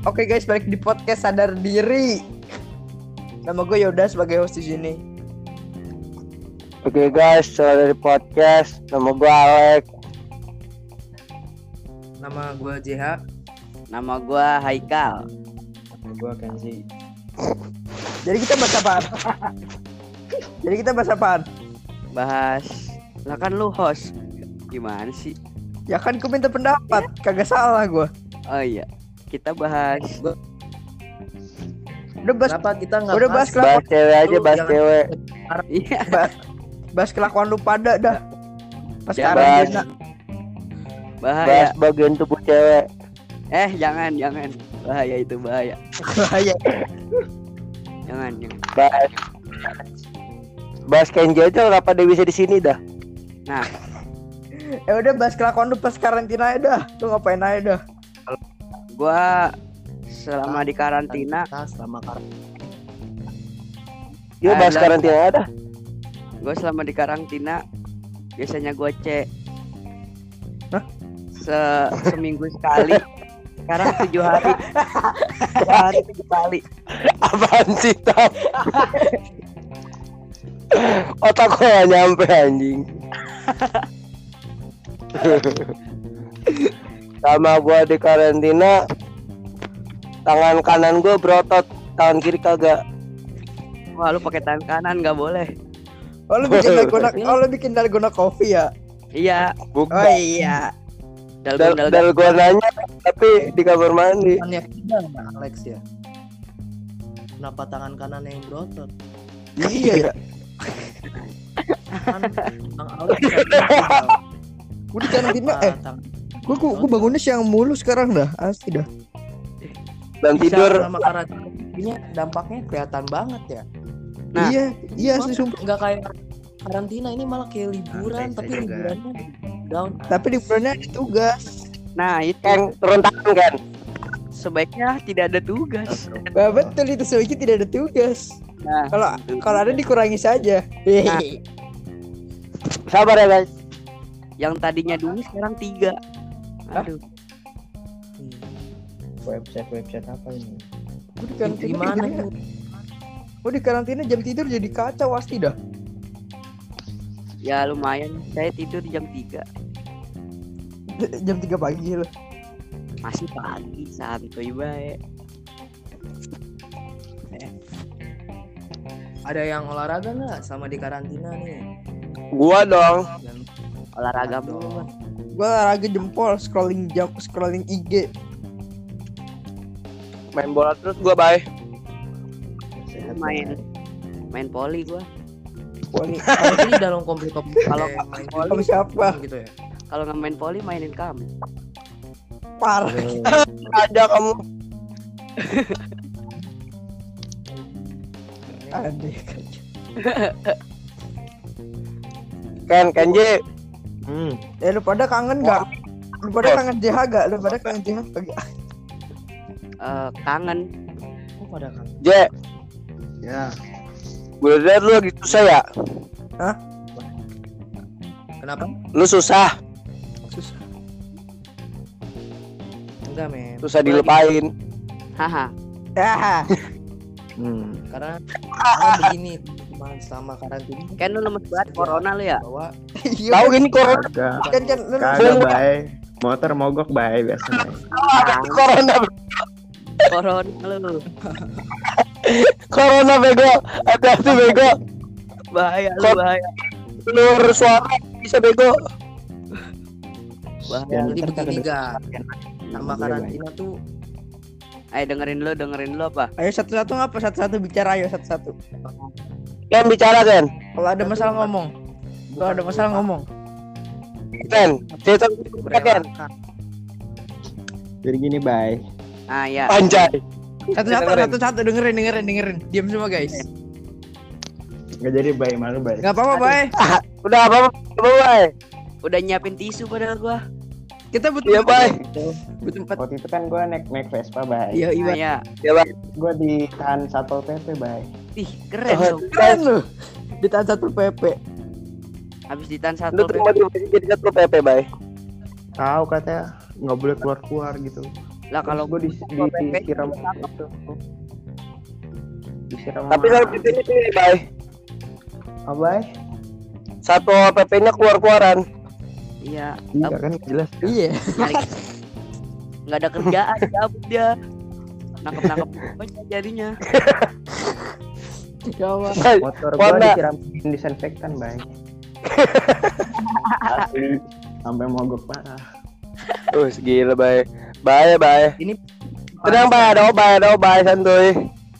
Oke guys, balik di podcast Sadar Diri. Nama gue Yoda sebagai host di sini. Oke guys, dari podcast. Nama gue Alek. Nama gue JH. Nama gue Haikal. Nama gue Kenzi. Jadi kita bahas apaan? Bahas. Lah kan lu host. Gimana sih? Ya kan gue minta pendapat, kagak salah gue. Oh iya. Kita bahas. Udah bahas. Kenapa kita nggak Udah bahas Bahas cewek aja, bahas jangan- cewek. Iya. Bahas kelakuan lu pada dah. Pas Ya, karantina. Bahaya. Bahas bagian tubuh cewek. Jangan. Bahaya itu bahaya. Bahaya. Jangan. Bahas Kenji aja, kenapa dia bisa di sini dah? Nah, Udah bahas kelakuan lu pas karantina aja dah. Lu ngapain aja dah? gua selama di karantina, Selama karantina. Yuk bahas Ada. karantina dah. biasanya gua cek. Hah? Seminggu sekali. Sekarang 7 hari. 7 kali. Apaan sih, Tam? Otak gue gak nyampe anjing. Sama gue di karantina, tangan kanan gue berotot, tangan kiri kagak. Wah, lu pakai tangan kanan nggak boleh. Oh lu bikin dalgona coffee ya? Iya. Bukan. Oh iya. Dalgonanya tapi di kamar mandi. Tangannya kanan Alex ya. Kenapa tangan kanan yang berotot? Iya ya. Kan Bang Alex Gue di karantina gue bangunnya siang mulu sekarang dah. Asli dah. Dan tidur. sama karantina ini dampaknya kelihatan banget ya. Nah. Iya asli sumpah. Nggak kayak karantina, ini malah kayak liburan, tapi liburannya down. Tapi liburannya ada tugas. Nah, itu Kan turun tangan kan. sebaiknya tidak ada tugas. Bah, betul itu sebaiknya tidak ada tugas. Nah, Kalau ada dikurangi saja. Nah. Sabar ya guys. yang tadinya 2 sekarang 3. Aduh. Website apa ini? Gue di karantina Gimana jadinya- tuh? Gue di karantina jam tidur jadi kacau pasti dah. Ya lumayan, saya tidur jam 3. Jam 3 pagi loh. Masih pagi, santuy bae. Ada yang olahraga nggak sama di karantina nih? Gua dong. Dan Olahraga mulu. Gue olahraga jempol scrolling IG. Main bola terus gua bye. Main poli gua. ini dalam komplit-komplit Kalau main Sama siapa? gitu ya. Kalau nggak main poli mainin kamu. Parah. Ada kamu. Aneh. Kenji. Lu pada kangen nggak? Lu pada kangen JH gak? Lu pada kangen JH gak? Kangen. Kok pada kan? Je, Ya. gue liat lu lagi susah ya. Kenapa? Lu susah Susah. Enggak, men. susah dilupain. Haha. Ah, Karena begini, teman selama karantina Kan lu lemes banget corona lu ya. bahwa iya. Tahu gini corona, Kan lu Kagak bae. Motor mogok bae biasanya. corona, Corona lu. corona bego. Hati-hati bego. Bahaya lu, bahaya. Keluar suara bisa bego. Bahaya. jadi begini ga sama karantina tuh Ayo dengerin lu apa? Ayo satu-satu ngapa? Satu-satu bicara ayo satu-satu. Ken bicara Ken. Kalau ada masalah ngomong. Kalau ada masalah ngomong. Ken, cerita Ken. merelakan. Jadi gini bae. Ah ya. Anjay. Satu-satu dengerin. Diam semua guys. Enggak jadi bae, malu bae. Enggak apa-apa, Bay. Udah apa? Bye. Udah nyiapin tisu padahal gua. Kita butuh Iya, Bay. Butuh 4. Waktu itu kan gue naik Vespa bae. Iya, Nah, iya. ya. Ya, Bang. Gue ditahan Satpol PP bae. Ih, keren Oh, dong. Keren lu. Ditahan satu PP. Habis ditahan Lu 1 terima kasih jadi satu PP, Bay. Tahu katanya nggak boleh keluar gitu. Lah kalau gue disiram PP. itu. Disiram. Tapi kalau PP-nya pilih, Bay. apa, Bay? Satu PP-nya keluar-keluaran. Iya, Iya kan jelas. Iya. nyari nggak ada kerjaan cabut dia nangkep banyak jadinya. Gawat. Motor Warna. gua disiram disinfektan, Bay. Asli. Sampai mogok parah. Gila, Bay. Bay. Ini Tenang, Bay, ada Bay, santuy.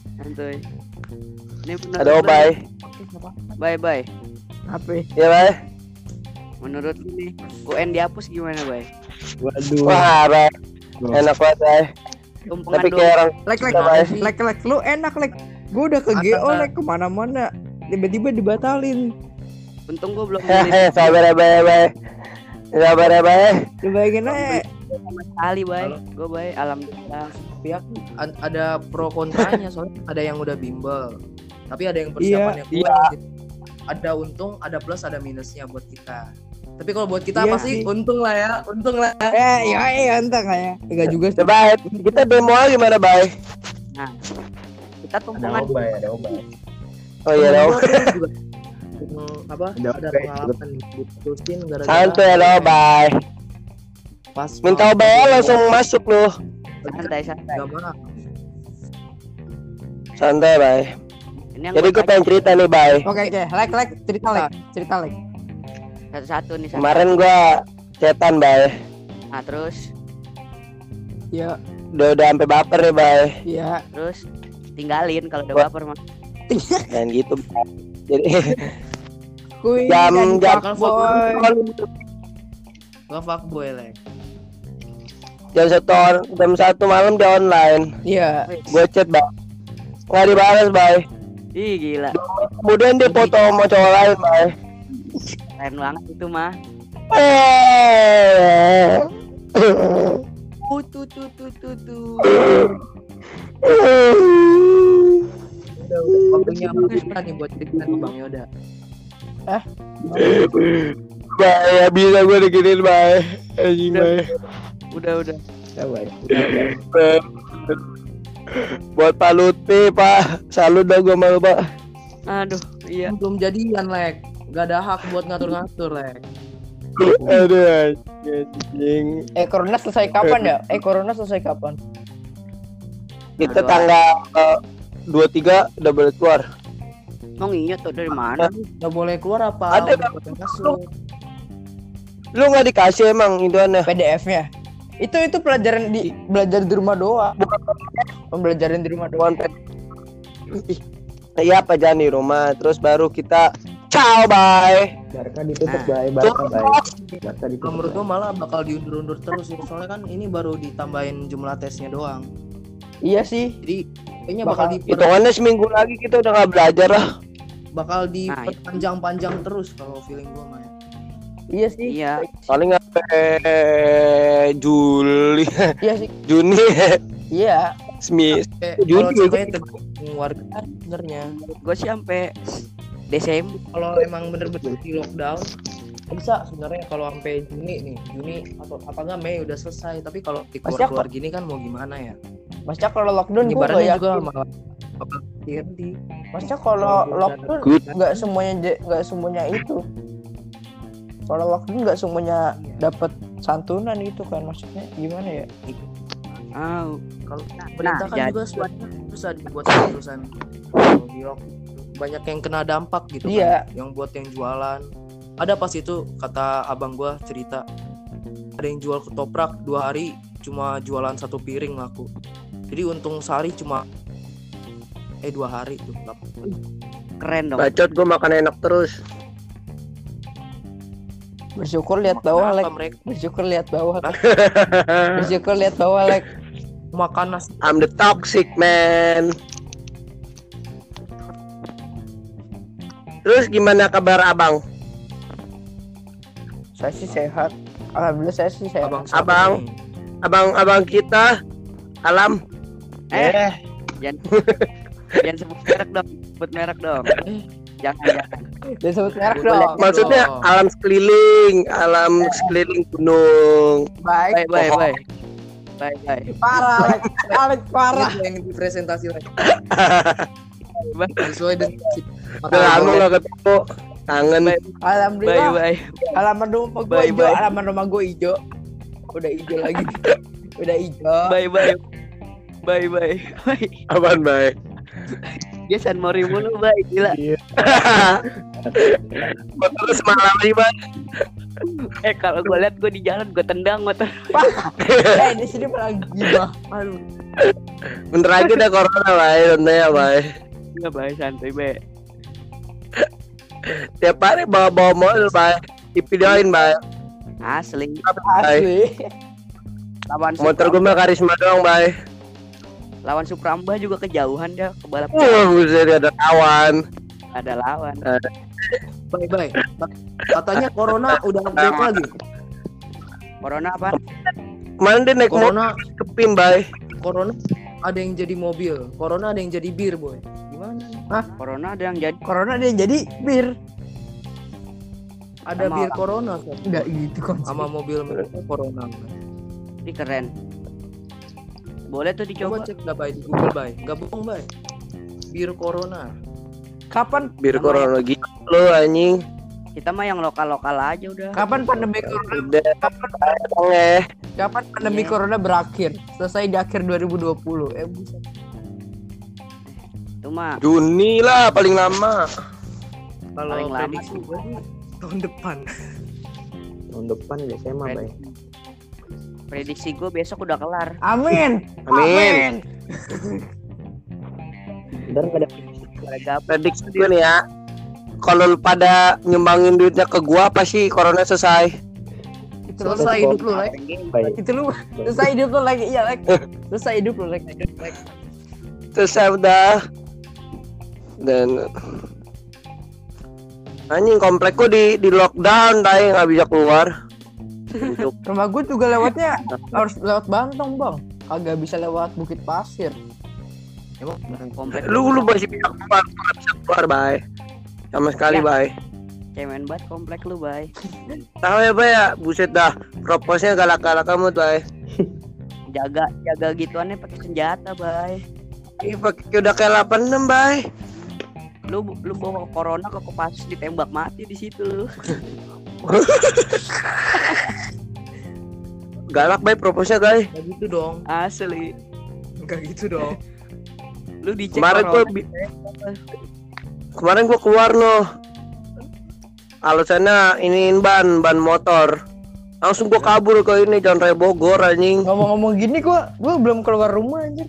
Ini Ada Bay. Bye. Apa? Iya, Bay. Menurut lu nih UN dihapus gimana, Bay? Waduh. Wah, Bay. Enak banget, Bay. Tumpengan Tapi dong. kayak orang Lek, lu enak lek. Gue udah ke GO lek kemana-mana, tiba-tiba dibatalin. Untung gua belum sabar ya, Bay. Sabar ya, Bay. Lu bayangin aja. kali, Bay. Gua Bay, alhamdulillah. pihak ada pro kontranya, soalnya ada yang udah bimbel, tapi ada yang persiapannya kurang. Gitu. Ada untung, ada plus, ada minusnya buat kita. Tapi kalau buat kita Iya pasti sih. untung lah ya. Iya, entah kayak. Enggak juga sih. Coba kita demo aja gimana, Bay? Nah, kita Ada tumpengan Obay. Oh iya, dong. Juga, apa Ada ada Obay. pengalaman diputusin gara-gara Santuy ya, dong, Bay. pas Minta mau- Obay langsung masuk lu. santai. Gak mau. Santai, Bay. Ini yang Jadi gue pengen cerita nih, Bay. Oke, lek, cerita lek. satu-satu nih. Kemarin gua cetan, Bay. Nah, terus Iya, Udah sampai baper nih, Bay. iya. terus tinggalin kalau udah Wah. baper mah. Dan gitu, Bay. Jadi Kuy jam boy. Gak fuckboy lek. jam 1 malam dia online. Iya. Gue chat, Bay. Nggak dibalas, Bay. Ih, gila. Kemudian dia foto sama cowok lain, Bay. Keren banget itu mah. Tuh. Udah waktunya kita nih buat cerita nih Bang Yoda. Bay, ya bisa gue diginiin, Bay. Anjing, Bay. Udah. Ya, Bay. Buat Pak Lutfi, Pak. Salut dah gue malu, Pak. Aduh, iya. Belum jadian lek. Gak ada hak buat ngatur-ngatur lek. Aduh, anjing. Corona selesai kapan ya? Corona selesai kapan? Kita Aduh. tanggal 23 udah boleh keluar. Emang iya tuh dari mana? Gak boleh keluar apa? Ada, Udah boleh masuk. Lu nggak dikasih emang Indonya? PDF-nya. Itu belajar di rumah doang. Pembelajaran di rumah doang. Iya, apa jangan di rumah. Terus baru kita ciao, bye. Barca ditutup, Nah. Bay. Barca Kalau ditutup. menurut gua malah bakal diundur-undur terus ya. Soalnya kan ini baru ditambahin jumlah tesnya doang. Iya sih. Jadi kayaknya bakal Hitungannya seminggu lagi kita udah nggak belajar lah. diperpanjang-panjang terus kalau feeling gua mah. Ya. Iya sih. Iya. Paling Juli, Iya sih. Juni, Iya. Kalau ceritanya tergantung warga sebenarnya. Gue sih sampai Desember. Kalau emang bener-bener di lockdown bisa sebenarnya kalau sampai Juni atau apa enggak Mei udah selesai. Tapi kalau di keluar gini kan mau gimana ya? Masnya kalau lockdown gue Penyebarannya nggak juga yakin. malah bakal terhenti. Masnya kalau lockdown Good. nggak semuanya itu. Kalau lockdown nggak semuanya dapat santunan itu kan, maksudnya gimana ya? Oh, Kalau pemerintah kan jadi- juga sebenarnya bisa dibuat keputusan kalau di lockdown. Banyak yang kena dampak gitu Iya. kan. Yang buat yang jualan. Ada pas itu kata abang gua cerita ada yang jual ketoprak 2 hari cuma jualan 1 piring laku. Jadi untung sehari cuma 2 hari tuh. keren dong. Bacot gue makan enak terus. Bersyukur lihat bawah, Makan Lek. apa mereka Bersyukur lihat bawah. Bersyukur lihat bawah, Lek. makan nasi I'm the toxic man. Terus gimana kabar abang? Saya sih sehat. Alhamdulillah saya sih sehat. abang siapa Abang. nih? Abang kita Alam. Jangan sebut merek dong. Sebut merek dong. Jangan. Dia sebut merek dong. Maksudnya Oh. alam sekeliling gunung. Baik. Bye. Bye bye. Parah, Alex parah. Ini yang dipresentasi lagi. Bye Sesuai dengan Udah lama gak ketemu. Kangen. bye. Alhamdulillah. Bye. Halaman rumah gue Bye, hijau, bye. halaman rumah gue hijau. Udah hijau lagi. Udah hijau. Bye bye. Bye bye. Bye. Apaan, Bay? Dia San Mori mulu, bye. Gila. Motor semalam nih, Bay. Kalau gue liat gue di jalan gue tendang motor. Di sini malah gibah. Aduh. Bentar lagi udah corona, Bay. Santai ya, Bay. Enggak, bye, santai, bye. Tiap hari bawa mobil, Bay. Divideoin, Bay. Asli. Asli. Lawan Motor gue mah karisma doang, Bay. lawan Supramba juga kejauhan dia ke balap. Buset, ada kawan. Ada lawan. bye. Katanya corona udah update lagi. Corona apa? Kemarin dia naik motor Corona kepin, Bay. corona ada yang jadi mobil, corona ada yang jadi bir, boy. Gimana? Corona ada yang jadi. Corona dia jadi bir. Ada Sama bir orang. corona kan? Enggak gitu konsep. Sama mobil mereka corona. Ini keren. Boleh tuh Coba dicoba. cek dah, bay, di Google, bay. Enggak bohong, bay. Bir corona. Kapan Bir corona lagi. Lu anjing. Kita mah yang lokal-lokal aja udah. kapan pandemi corona Udah. kapan pandemi Iya. corona berakhir? Selesai di akhir 2020. Buset. Itu mah Juni lah paling lama. Kalau Paling lama prediksi gue sih tahun depan. Tahun depan biasanya mah, Bay. prediksi gue besok udah kelar. Amin. Amin. Ntar nggak ada Prediksi gue nih ya. Kalau lu pada nyumbangin duitnya ke gua pasti corona selesai. Itu lu, Selesai hidup lu, Lek. Bay. itu lu selesai hidup lu lagi. Iya, Lek. Selesai hidup lu lagi. Selesai udah. Dan anjing komplek gua di lockdown, tay nggak bisa keluar. Rumah gue juga lewatnya harus lewat Bantong, Bang. Kagak bisa lewat Bukit Pasir. Komplek Lu masih bisa keluar, gua nggak bisa keluar, Bay. Sama sekali, Ya. Bay. cemen banget komplek lu, bay. Tahu ya, Bay ya, buset dah. Proposnya galak-galak kamu, Bay. Jaga gituannya pakai senjata, bay. Ih, pakai udah kayak 86, Bay. Lu bawa corona ke Kopassus ditembak mati di situ lu. Galak, Bay, proposnya, Bay. Enggak gitu dong. Asli. Enggak gitu dong. Lu dicek Kemarin corona. Kemarin gua keluar loh. Alasannya iniin ban motor. Langsung gua kabur ke ini Jalan Raya Bogor anjing. Ngomong-ngomong gini gue belum keluar rumah anjir.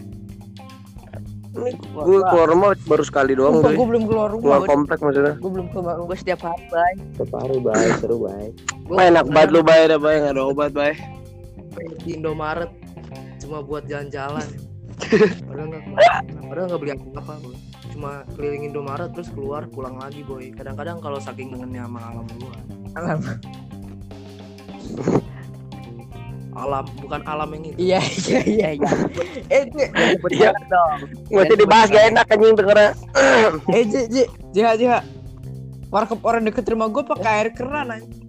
Ini gua keluar rumah baru sekali doang, Gue Boy. belum keluar Keluar rumah. komplek maksudnya. Gue belum keluar rumah. Gue setiap hari, bay. separuh, Bay. Seru, Bay. Gua Enak banget lu, Bay, dah, Bay, enggak ada obat, Bay. di Indomaret cuma buat jalan-jalan. Padahal nggak beli apa-apa, boy. Cuma keliling Indomaret terus keluar pulang lagi, boy. Kadang-kadang kalau saking kangennya sama alam luar. Alam bukan alam yang itu. Iya. Itu. Iya. dong. Masih dibahas gak enak anjing dengernya. Jiha. Warkop orang deket rumah gue pakai air keran anjing.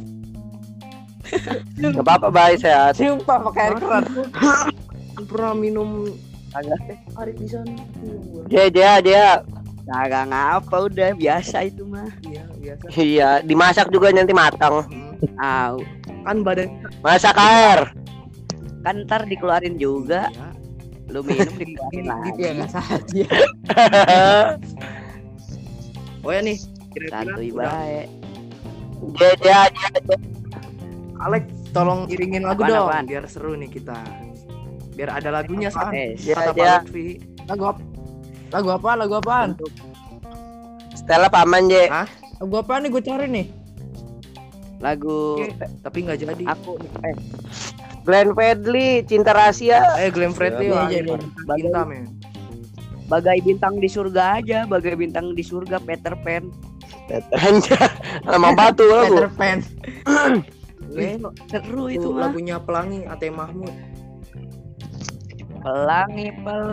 Enggak apa-apa, Bay, sehat. Sumpah pakai air keran. Pernah minum Kagak. air di sana. Dia. Kagak ngapa, udah biasa itu mah. Iya, biasa. Iya, dimasak juga nanti matang. Au. Kan badan Masak air. Kan ntar dikeluarin juga. Iya. Lu minum dikeluarin lagi. Iya enggak salah dia. Oh ya nih, kira-kira Santuy udah. bae. Dia. Alex, tolong iringin lagu Apaan, dong, apaan? biar seru nih kita. Biar ada lagunya, San. Ya, Kata ya. Pak Lutfi. Lagu apaan? Stella paman, Je. Lagu apaan nih gue cari nih? Lagu Tapi nggak jadi. aku Glenn Fredly, Cinta Rahasia. Glenn Fredly Iya, lah. iya, iya. Cinta, men. bagai bintang di surga aja, bagai bintang di surga Peter Pan. Anjir, lama batu Peter lagu. Pan. Seru Itu itu mah. lagunya Pelangi, Ate Mahmud. Pelangi.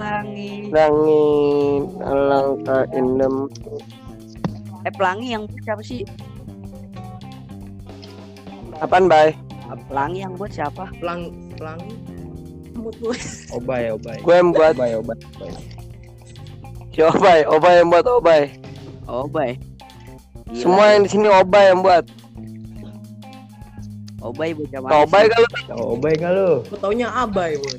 Langit alangkah indah. Pelangi yang buat siapa sih? Apaan, Bay? Pelangi yang buat siapa? Pelangi. Obay. Gue yang buat. Obay. Si Obay yang buat Obay. Obay. Gila, Semua yang di sini Obay yang buat. Obay bocah Tau mana Obay sih? kalau Tahu Obay nggak lu? Gue taunya Abai, Bun.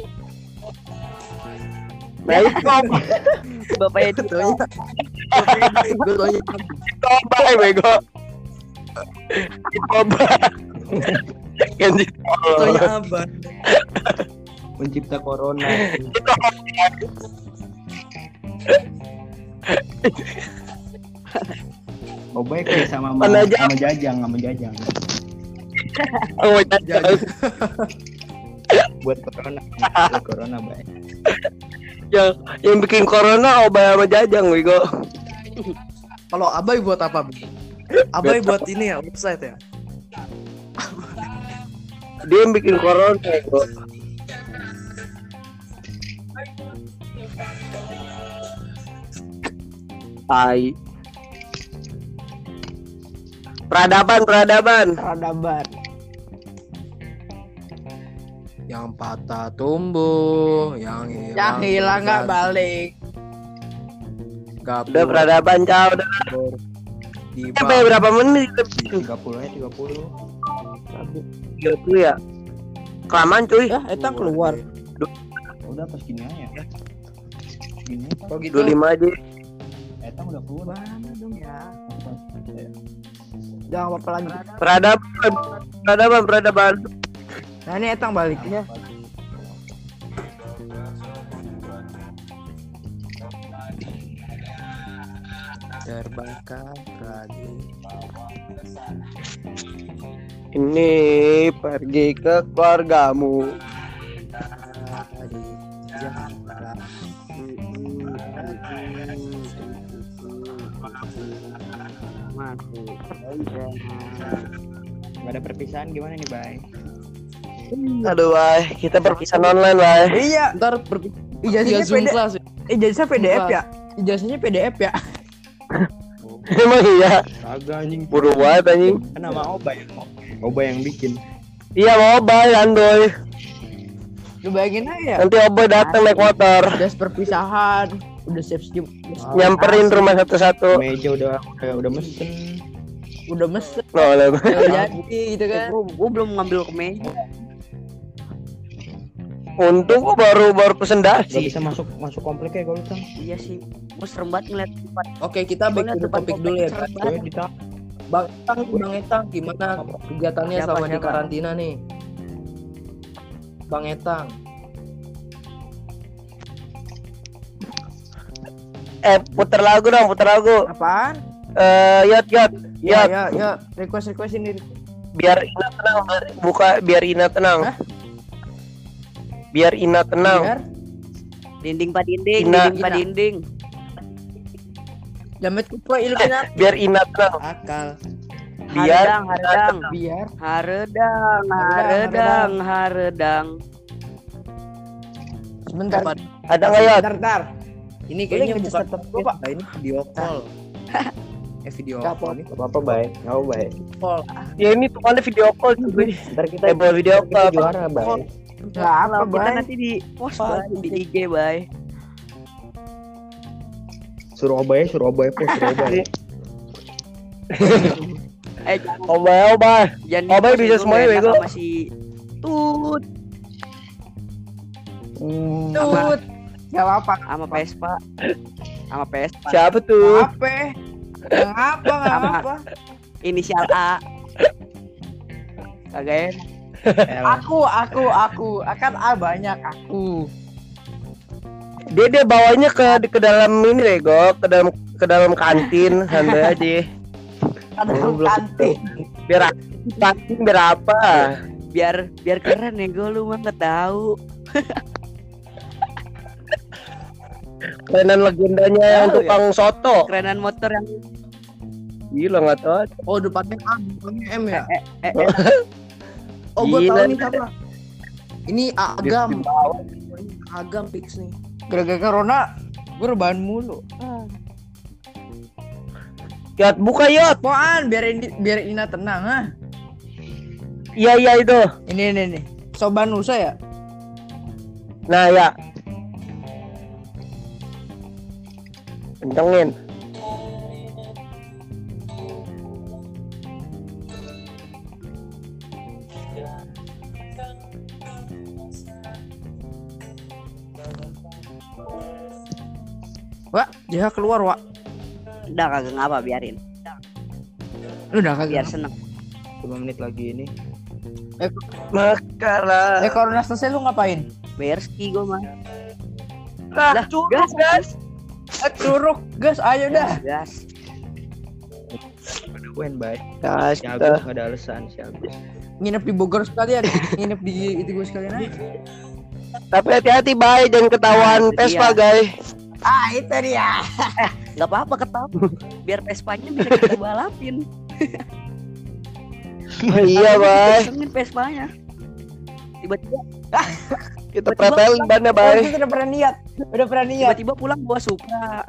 nah itu Obay. Bapaknya itu Gue taunya Itu Obay bego. Itu Obay. Ganti taunya Abai. Pencipta corona. Obay kayak sama Mana aja? sama Jajang. Oh, jangan. Buat corona, Bay. yang bikin corona Obay sama Jajang bego. Kalau Abai buat apa, Bu? Abai buat ini ya, website ya. Dia yang bikin corona bego. Tai. Peradaban. Peradaban. Yang patah tumbuh, yang Yang hilang nggak balik. Gapur, Udah peradaban cow. Udah di sampai berapa menit? 30 ya, 30. 30 ya. Kelamaan cuy. Eta keluar. Udah pas gini aja. Gini, Kok gitu? 25 aja. Etang udah keluar. Mana dong ya? Jangan apa lagi. Peradaban. Nah ini Etang baliknya. Terbakar lagi. Ini pergi ke keluargamu. Di Jakarta. Gak ada perpisahan gimana nih, Bay? Aduh, Bay. Kita perpisahan online, Bay. Iya. Ntar Ijazahnya Zoom PD. kelas. Ijazah PDF ya. Ijazahnya PDF ya. Emang iya. Kagak anjing. Buru banget anjing. Kan nama Obay. Obay yang bikin. Iya, mau Obay, Andoy. Lu bayangin aja. Nanti Obay datang naik motor. Udah perpisahan. Udah siap-siap. Nyamperin rumah satu-satu. Meja udah mesen. Udah mesen. Loh, Udah jadi gitu kan. Gue belum ngambil ke meja. untung kok baru pesen Gak dasi. bisa masuk komplek ya kalau Tang. Iya sih. Gue serem banget ngeliat tempat. Oke, kita back to the topic dulu ya, guys. Gue ditahan. Bang Etang gimana kegiatannya Siapa, selama di siapa? karantina nih? Bang Etang. Puter lagu dong, puter lagu. Apaan? Yot. Ya. Request ini. Biar Ina tenang, biar Ina tenang. Hah? Biar Ina tenang. Biar Dinding pak dinding, Ina. dinding pak dinding. Jamet kupro Illuminati. Biar Ina tenang. Akal. Biar Haredang. Biar Haredang. sebentar. ada nggak Yot? Bentar. Ini kayaknya Boleh bukan nge-set up gua, Pak? ini video call. Video Nggak call ini Gak apa-apa, Bay. Gak apa, Bay. call. Ya ini tuh kan video call juga. Ntar kita Boleh video kita call. juara, Bay. Enggak apa, Kalau kita Bay. nanti di post Bay, di IG bay. Suruh Obay, post, suruh Obay. Jangan Obay. jangan Obay di-post bisa dulu, semuanya, enak bego. sama si Tut Tut. Enggak apa-apa. sama Vespa. Siapa tuh? Apa? Ngapa? Inisial A. Kagak enak. Aku akan banyak aku. Dia bawanya ke dalam ini Rego, ke dalam kantin santai aja. Ada kantin. Biar kantin biar apa? Biar keren ya gue lu mah nggak tahu. Kerenan legendanya yang Tahu ya? tukang soto. Kerenan motor yang Gila nggak tahu. Oh, depannya A, depannya M ya? Oh, Gila. gue tahu nih siapa. Ini Agam. Di bawah. Agam fix nih. Gara-gara corona gue rebahan mulu. Yot buka Yot. Apaan? Biar Ina tenang ah. Iya itu. Ini. Soban Nusa ya? Nah ya. Kencengin. Wak, dia keluar, Wak. Udah kagak ngapa, biarin. Udah Biar kagak. seneng. 5 menit lagi ini. Makalah. Corona selesai lu ngapain? Bayar ski gue mah. Lah, curug gas. Curug, gas, ayo dah. Gas. Udah win bye. Gas. Si Agus nggak ada alasan si Agus. Nginep di Bogor sekalian, nginep di itu gue sekalian aja. Tapi hati-hati, Bay, jangan ketahuan Nah, itu Vespa, dia. guys. Ah, itu dia. Gak apa-apa ketawa. Biar Vespanya bisa kita balapin. Iya, Bay. Kencengin Vespanya. Tiba-tiba Kita pretelin bannya, Bay. Itu udah pernah niat. Udah pernah niat. tiba-tiba pulang bawa Supra.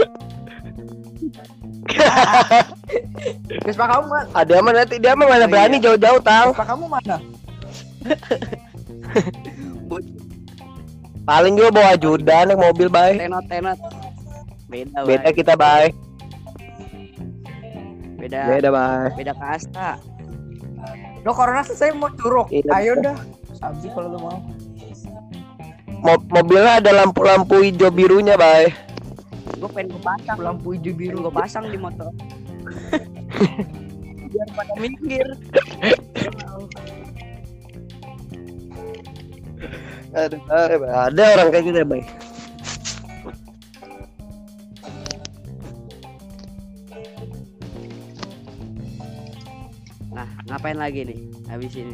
Vespa kamu mana? Ada mah nanti dia mah mana Oh, berani iya. jauh-jauh, Tang. Vespa kamu mana? Paling juga bawa ajudan naik mobil, Bay. Tenot. Beda, Beda Bay. kita, Bay. Beda Beda, Bay. beda kasta. Lo Corona selesai mau curug. Iya. Ayo dah. Sabi kalau lu mau. Mobilnya ada lampu-lampu hijau birunya, Bay. Gue pengen gue pasang. Lampu hijau biru. Gue pasang di motor. Biar pada minggir. Ada orang kayak gitu ya, Bay. Nah, ngapain lagi nih habis ini?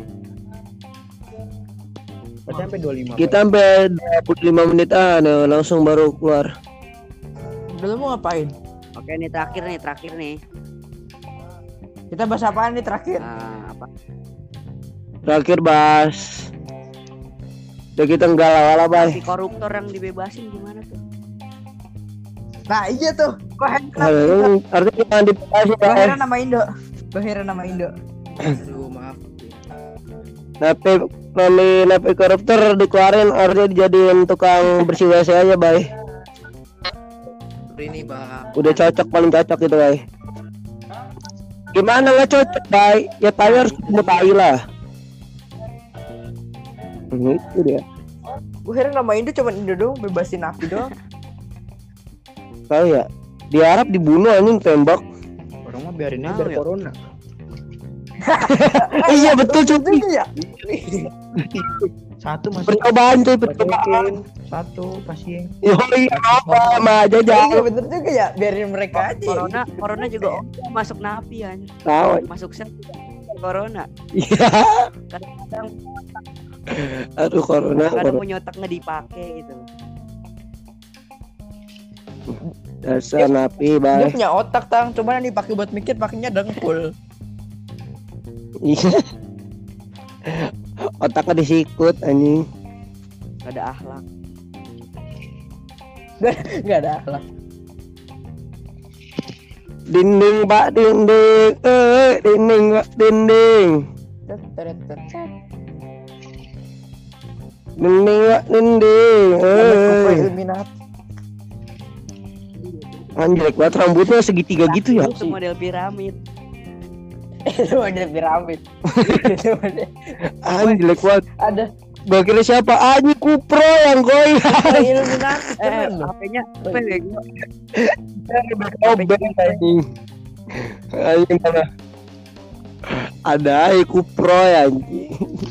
Berarti sampai 25. Kita sampai 25 menitan ya, langsung baru keluar. Udah lu mau ngapain? Oke nih terakhir nih. Kita bahas apaan nih terakhir? Nah, apa? Terakhir bahas. Udah kita enggak lah, Bay. Si koruptor yang dibebasin gimana tuh? Nah iya tuh. Kok heran nama Indo? Aduh, artinya jangan dibahas ya, Kok Bay. heran nama Indo? Kok heran nama Indo? Aduh, maaf. Napi koruptor dikeluarin, artinya dijadiin tukang bersih WC aja, Bay. Ini, Bang. Udah cocok, paling cocok gitu, Bay. Gimana nggak cocok, Bay? Ya tai harus ketemu tai lah. Itu dia. Gue heran nama Indo cuma Indo doang, bebasin napi doang. Tahu ya? Diharap dibunuh anjing tembak. Orang mah biarin aja Tahu biar ya. corona. Iya betul cuy. Itu ya. Satu masih Percobaan cuy, percobaan. masukin. Satu pasien. Yo iya apa sama aja Iya jangan bener juga ya, biarin mereka aja. Corona juga masuk napi kan. tahu. Masuk sel juga corona. Iya. Kadang-kadang Aduh corona. kadang mau nyotak nggak dipakai gitu. Dasar napi, Dia Bay. punya otak tang, cuma yang dipakai buat mikir pakainya dengkul. Iya. Otaknya disikut anjing. Gak ada akhlak. Gak ada akhlak. Dinding Pak dinding. Dinding Pak dinding. Dinding Pak dinding. Illuminati. Anjir, banget rambutnya segitiga gitu ya. Itu model piramid. Itu model piramid. Itu model. Anjir, banget. Ada Gua kira siapa? Anjing Kupro yang goyang. Illuminati. Keren loh. HP-nya apa ya? Obeng anjing. Anjing mana? Ada Kupro ya anjing.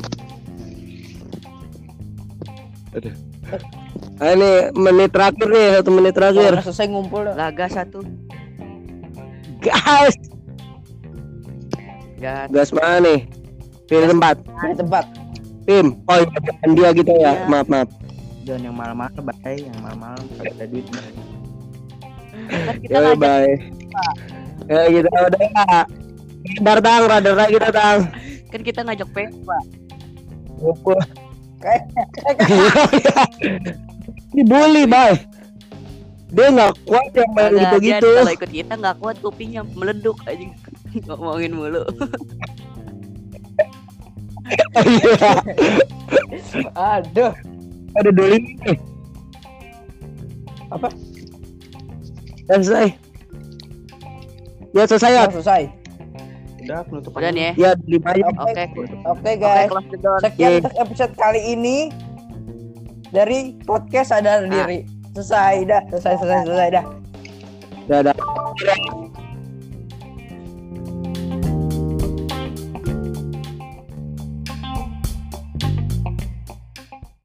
Aduh. Ah, ini menit terakhir nih, 1 menit terakhir. Udah selesai ngumpul dah. Laga satu. Gas. Gas. Gas mana nih? Pilih tempat. Di tempat. Tim. Oh iya, bukan dia gitu ya. Iya. Maaf. Jangan yang malam-malam, Bay. Yang malam-malam kagak ada duit. Kan kita Ya ngajak bye. Ya gitu udah. Radar kita tang. kan kita ngajak Vespa. Ngumpul. Kayak Dibully, Bay. Dia nggak kuat yang main Agak gitu-gitu. dia kalau ikut kita nggak kuat kupingnya meleduk aja ngomongin mulu. Iya. aduh. Ada doli nih. Apa? Udah selesai. Ya selesai ya. Udah selesai. Udah penutupan. Udah nih ya. Ya 5 aja. Oke. Oke guys. Kelas jedor. Sekian untuk episode kali ini dari podcast sadar diri. Selesai dah. Selesai dah. Dadah.